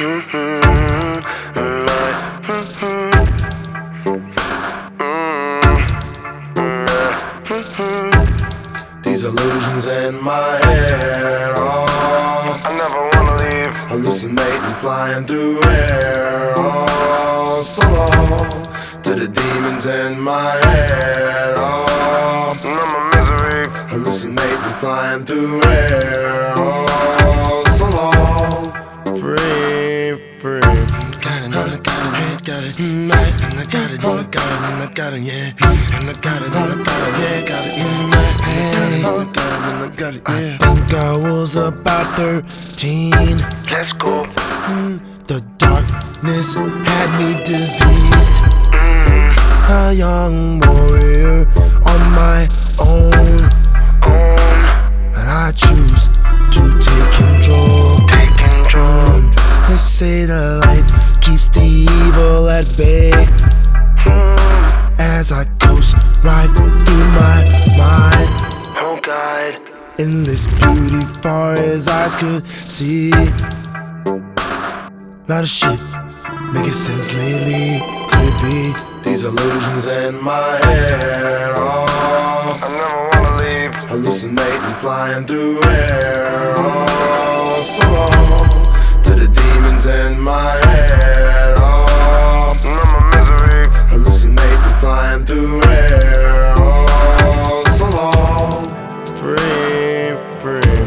These illusions in my head, oh, I never wanna leave. Hallucinating, flying through air, oh, so long. To the demons in my head, oh, numb my misery. Hallucinating, flying through air, oh, so long. Free, free. Got it, and I got it, got it, and I got it, and I got it, and I got it, yeah. And I got it, and I got it, yeah, got it in my head. And I got it, and I got it, yeah. I think I was about 13. Let's go. The darkness had me diseased. A young warrior on my own. And I choose to take control. They say the light keeps the evil at bay. As I ghost ride through my mind, oh God, endless beauty far as eyes could see. Lot of shit making sense lately. Could it be these illusions in my head? Oh, I never wanna leave. Hallucinating, flying through air, oh, so long. To the demons in my head, oh, numb my misery. Hallucinating, flying through air, oh, so long. Free, free.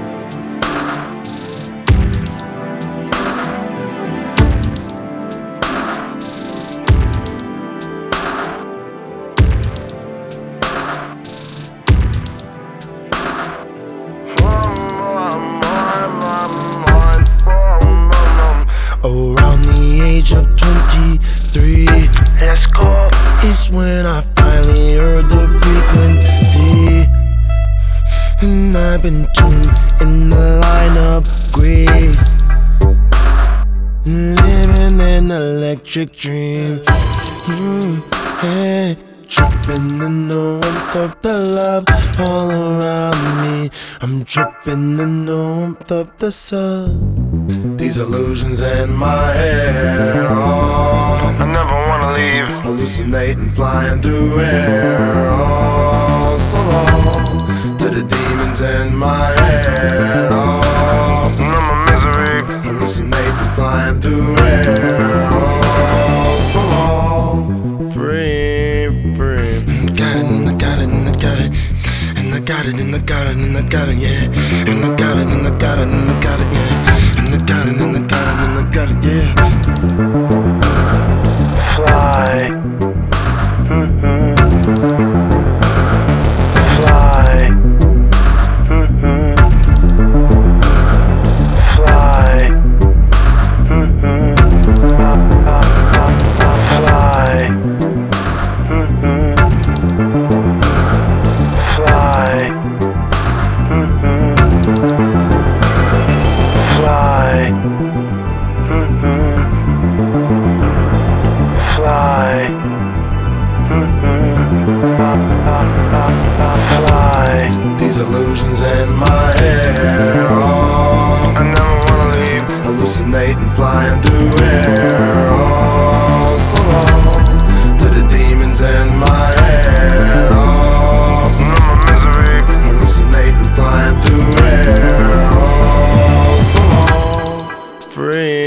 Around the age of 23, let's go, is when I finally heard the frequency. And I've been tuned in the line of grace, living an electric dream. Hey, tripping in the warmth of the love all around me. I'm tripping in the warmth of the sun. These illusions in my head, oh, I never wanna leave. Hallucinating, flying through air, oh, so long. To the demons in my head, oh, numb my misery. Hallucinating, flying through air, oh, so long. Free, free. Got it, and I got it, and I got it. And I got it, and I got it, and I got it, yeah. And I got it, and I got it, and I got it, yeah. And I got it, and I got it, and I got it, yeah. Fly. Fly. Fly. These illusions in my head, oh, I never wanna leave. Hallucinating, flying through air, oh, so long. To the demons in my head, oh, numb my misery. Hallucinating, flying through air, oh, so long. Free.